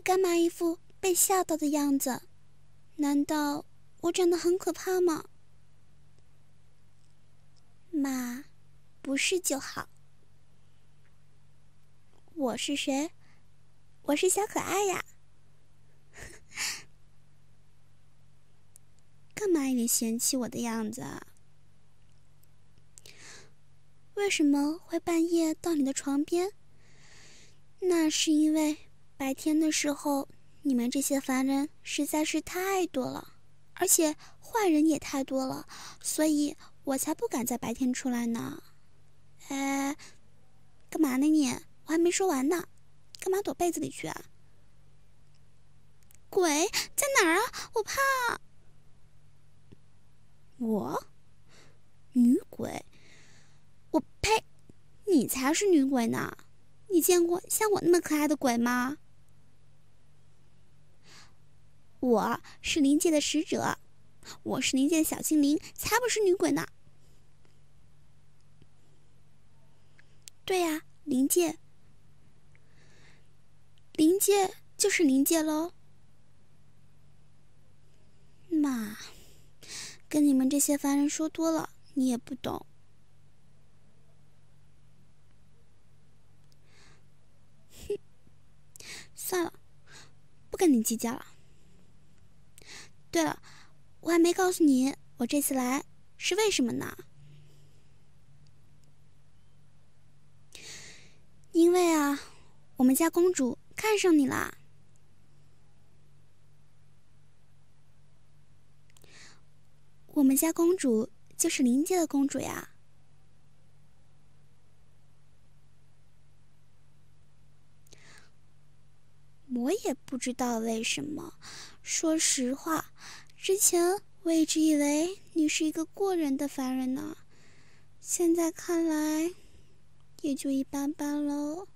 干嘛一副被吓到的样子？难道我长得很可怕吗？妈，不是就好。我是谁？我是小可爱呀。干嘛一脸嫌弃我的样子啊？为什么会半夜到你的床边？那是因为白天的时候，你们这些凡人实在是太多了，而且坏人也太多了，所以我才不敢在白天出来呢。哎，干嘛呢你？我还没说完呢，干嘛躲被子里去啊？鬼在哪儿啊？我怕。我？女鬼？我呸！你才是女鬼呢！你见过像我那么可爱的鬼吗？我是灵界的使者，我是灵界的小精灵，才不是女鬼呢。对呀，灵界就是灵界喽。妈，跟你们这些凡人说多了，你也不懂。哼，算了，不跟你计较了。对了，我还没告诉你，我这次来是为什么呢？因为啊，我们家公主看上你啦。我们家公主就是灵界的公主呀。我也不知道为什么，说实话，之前我一直以为你是一个过人的凡人呢，现在看来也就一般般喽。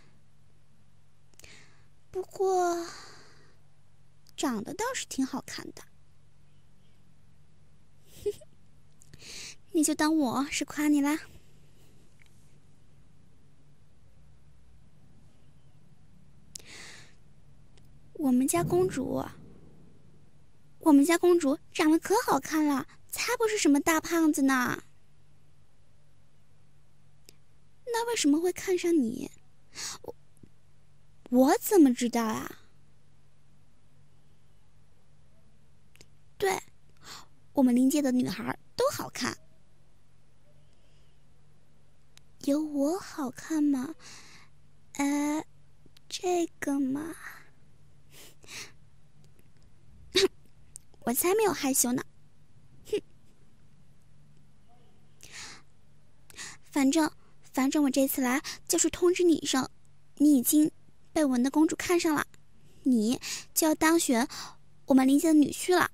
不过长得倒是挺好看的。你就当我是夸你啦。我们家公主长得可好看了，才不是什么大胖子呢。那为什么会看上你？我怎么知道啊？对，我们灵界的女孩都好看。有我好看吗？这个嘛，我才没有害羞呢。哼，反正我这次来就是通知你一声，你已经被我们的公主看上了，你就要当选我们灵界的女婿了。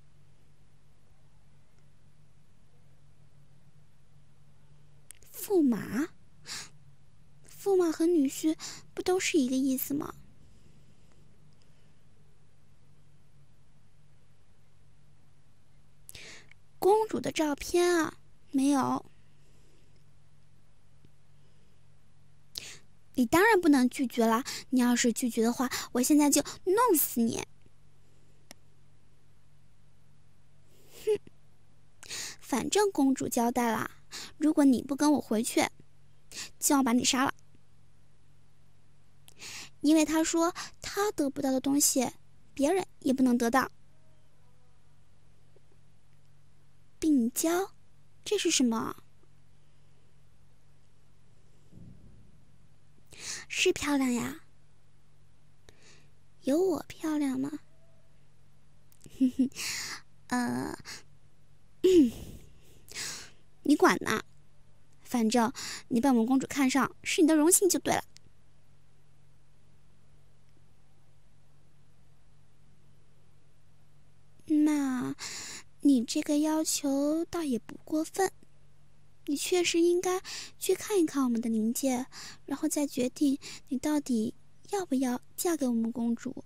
驸马和女婿不都是一个意思吗？公主的照片啊，没有。你当然不能拒绝啦！你要是拒绝的话，我现在就弄死你！哼，反正公主交代啦，如果你不跟我回去，就要把你杀了。因为她说她得不到的东西，别人也不能得到。病娇，这是什么？是漂亮呀。有我漂亮吗？你管呢？反正你被我们公主看上是你的荣幸就对了。那你这个要求倒也不过分，你确实应该去看一看我们的灵界，然后再决定你到底要不要嫁给我们公主。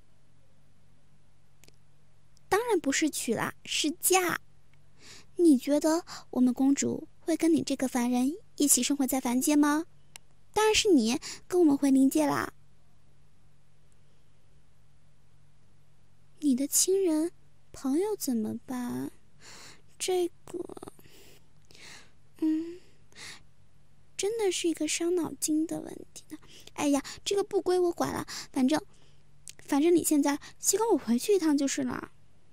当然不是娶啦，是嫁。你觉得我们公主会跟你这个凡人一起生活在凡间吗？当然是你跟我们回灵界啦。 你的亲人、朋友怎么办？这个，真的是一个伤脑筋的问题呢。哎呀，这个不归我管了，反正你现在先跟我回去一趟就是了。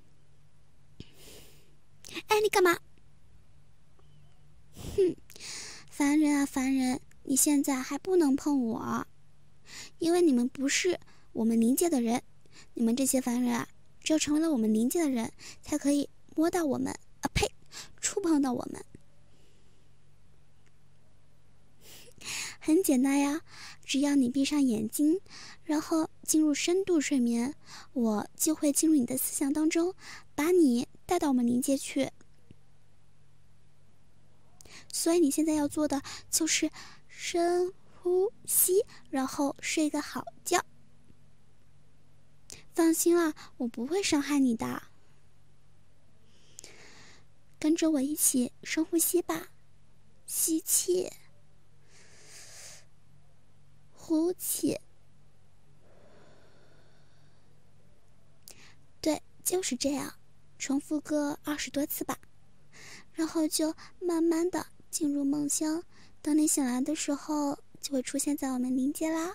哎，你干嘛？哼，烦人啊烦人！你现在还不能碰我，因为你们不是我们灵界的人。你们这些凡人啊，只有成为了我们灵界的人，才可以摸到我们，呸，触碰到我们。很简单呀，只要你闭上眼睛，然后进入深度睡眠，我就会进入你的思想当中，把你带到我们灵界去。所以你现在要做的就是深呼吸，然后睡个好觉。放心啦，我不会伤害你的。跟着我一起深呼吸吧，吸气，呼气。对，就是这样，重复个20多次吧，然后就慢慢的进入梦乡。等你醒来的时候，就会出现在我们灵界啦。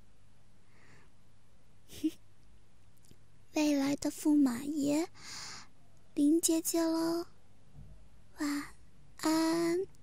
未来的驸马爷，灵姐姐了，晚安。